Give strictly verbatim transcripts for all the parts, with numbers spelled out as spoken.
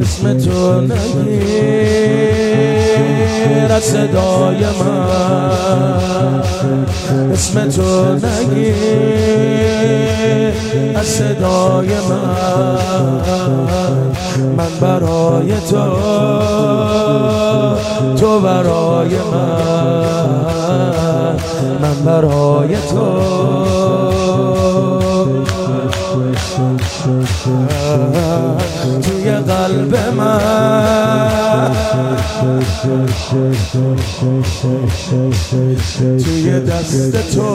اسم تو نگیر از صدای من، اسم تو نگیر از صدای من. من برای تو، تو برای من، من برای تو. توی قلب من، توی دست تو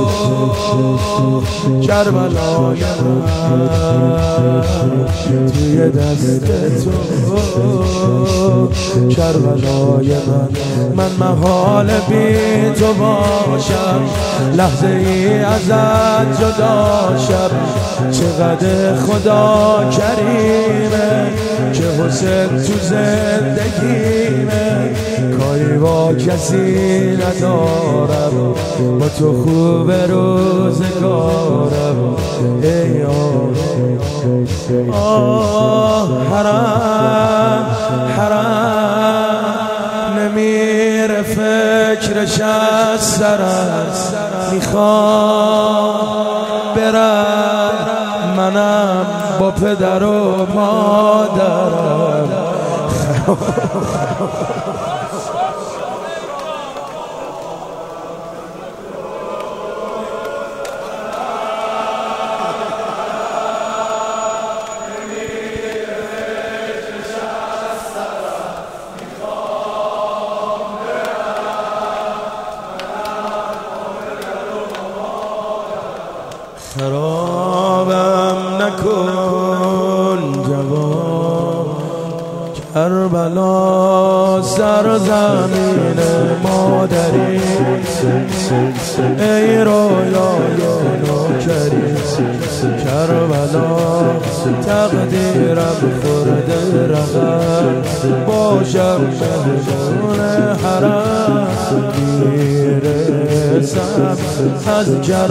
کربلای من، توی دست تو کربلای من. من محال بی تو باشم، لحظه ای ازت جدا شم. چقدر خدا کریمه که حسن تو زندگیمه. کاری با کسی ندارم، با تو خوب روزگارم. ای آه حرام حرام نمیره فکرش از سرم. میخوام برم منم با پدر و مادرم. خرابم نکن جوان کربلا، سرزمین مادری. ای رویای نوکری کربلا، تقدیرم خورده رقم. باشم مهمون حرم، میرسم از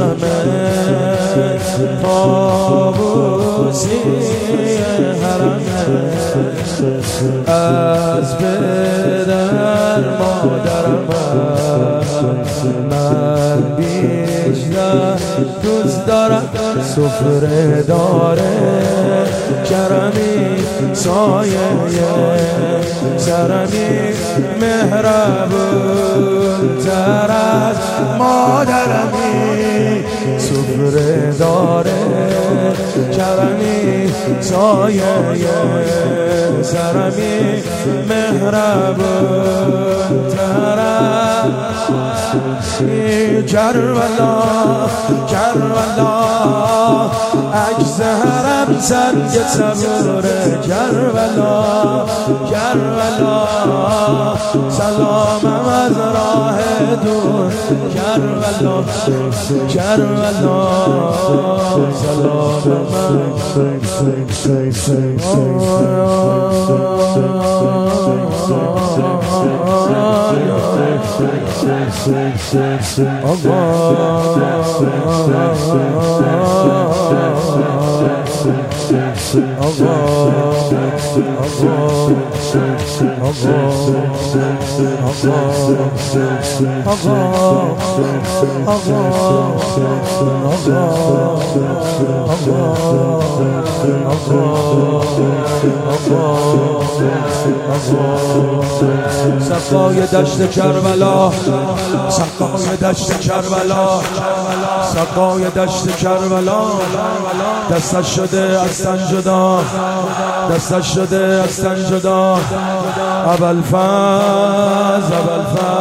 کرمت طاووسی حرمت. از پدر مادرم من بیشتر دوست دارم. سفره داره کرمی، سایه سرمی، مهربون تر از مادرمی. سفره داره کرمی، سایه سرمی، مهربون تر از کربلا. کربلا عکس حرم سنگ صبوره کربلا. کربلا سلامم از راه دور کربلا. کربلا سلامم سقای دشت کربلا، سقای دشت کربلا، سقای دشت کربلا. دستش شده از تن جدا، دستش شده از تن جدا. ابوالفضل ابوالفضل